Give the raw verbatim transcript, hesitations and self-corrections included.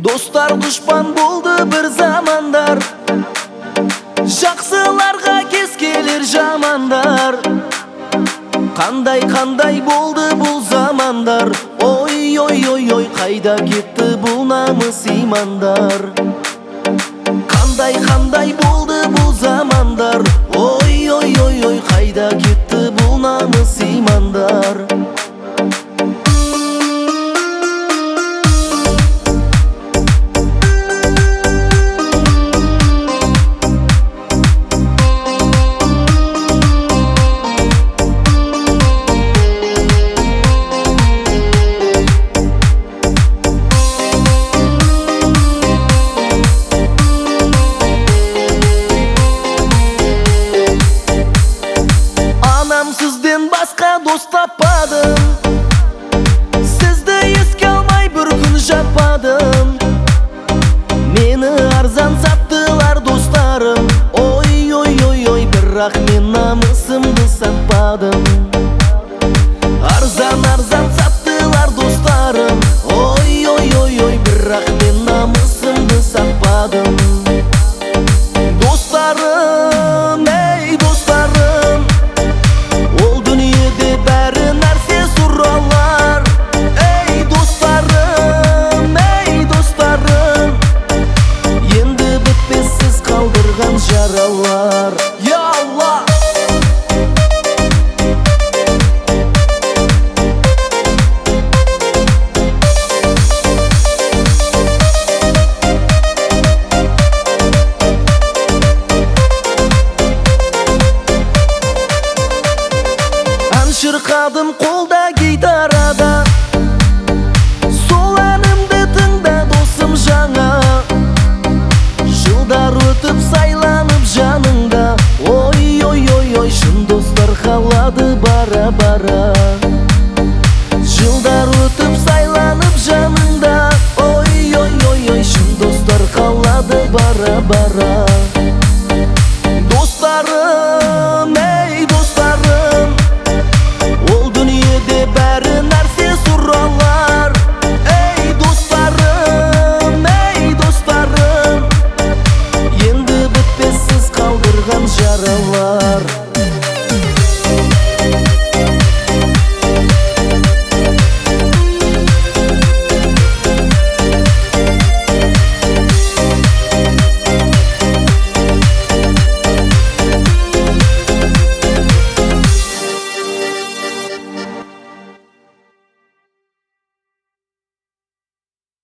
Dostlar düşman buldu bir zamanlar, жақсыларға кез келер жамандар. Қандай қандай болды бұл замандар, ой ой ой ой қайда кетті бұл намыс имандар. Қандай қандай болды бұл замандар, ой ой ой ой қайда кетті бұл намыс имандар. Сізден басқа дос таппадым, сізді еске алмай бір күн жатпадым. Мені арзан саттылар достарым, ой ой ой ой, бірақ мен намысымды сатпадым. Арзан арзан саттылар достарым, ой ой ой ой, бірақ мен намысымды сатпадым. Достарым, ей достарым, ол дүниеде бәрі нәрсе сұралар. Ей достарым, ей достарым, енді бітпессіз қалдырған жаралар. Я Алла! Шырқадым қолда гитарада, сол әнімді тыңда досым жаңа. Жылдар өтіп сайланып жаныңда, ой ой ой ой, шын достар қалады бара бара. Жылдар өтіп сайланып жаныңда, ой ой ой ой, шын достар қалады бара бара.